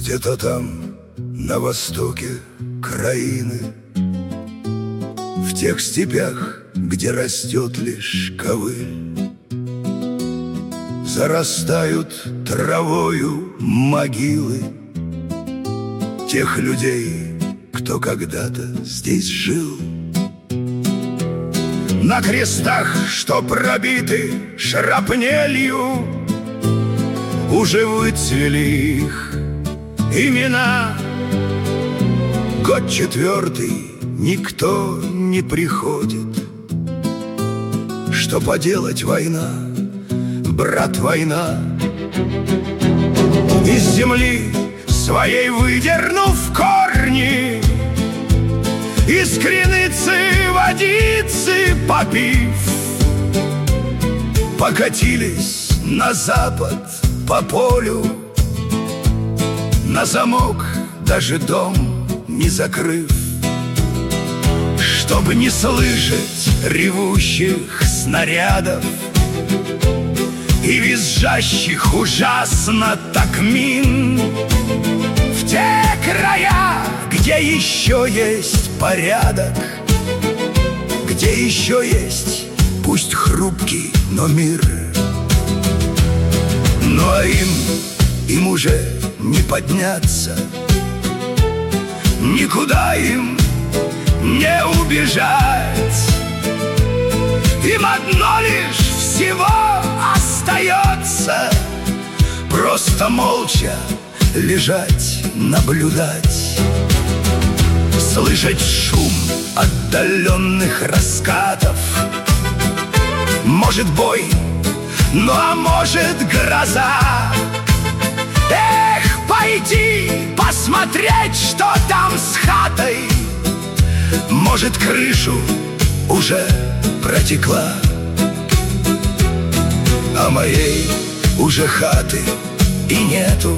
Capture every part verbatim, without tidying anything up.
Где-то там, на востоке краины, в тех степях, где растет лишь ковыль, зарастают травою могилы тех людей, кто когда-то здесь жил. На крестах, что пробиты шрапнелью, уже выцвели их имена. Год четвертый никто не приходит. Что поделать, война, брат, война. Из земли своей выдернув корни, из криницы водицы попив, покатились на запад по полю, на замок даже дом не закрыв, чтобы не слышать ревущих снарядов и визжащих ужасно так мин. В те края, где еще есть порядок, где еще есть, пусть хрупкий, но мир. Ну а им, им уже не подняться, никуда им не убежать. Им одно лишь всего остается: просто молча лежать, наблюдать, слышать шум отдаленных раскатов. Может бой, ну а может гроза. Эх, пойти посмотреть, что там с хатой. Может, крышу уже протекла, а моей уже хаты и нету.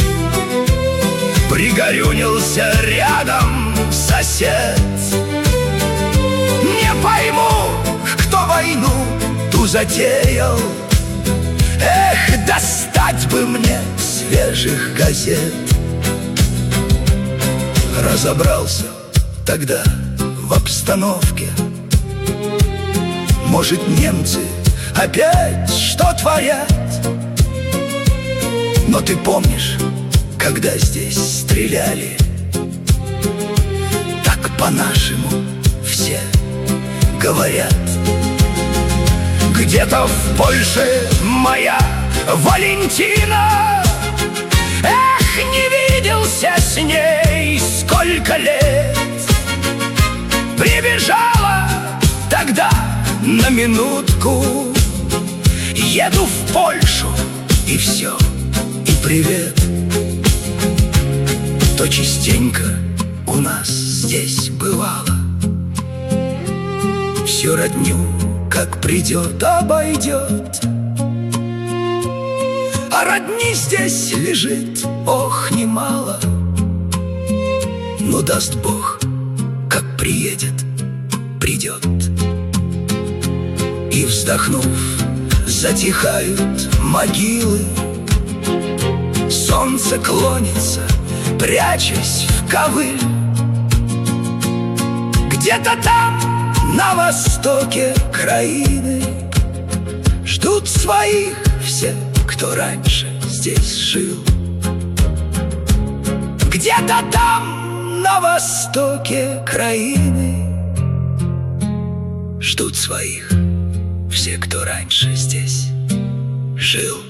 Пригорюнился рядом сосед. Не пойму, кто войну ту затеял. Эх, достать бы мне свежих газет. Разобрался тогда в обстановке. Может, немцы опять что творят? Но ты помнишь, когда здесь стреляли, так по-нашему все говорят. Где-то в Польше моя Валентина, эх, не виделся с ней сколько лет. Прибежала тогда на минутку. Еду в Польшу, и все, и привет. То частенько у нас здесь бывало. Всю родню, как придет, обойдет. А родни здесь лежит, ох, немало. Но даст Бог, как приедет, придет. И вздохнув, затихают могилы. Солнце клонится, прячась в ковыль. Где-то там, на востоке краины, ждут своих все, кто раньше здесь жил. Где-то там, на востоке краины, ждут своих все, кто раньше здесь жил.